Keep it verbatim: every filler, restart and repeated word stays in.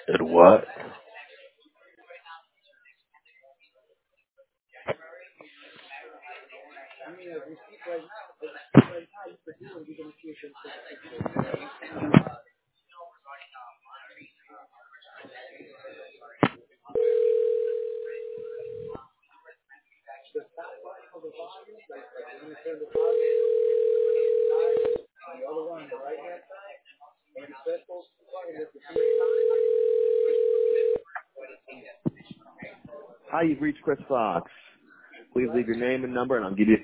It what? Hi, you've reached Chris Fox. Please leave your name and number, and I'll give you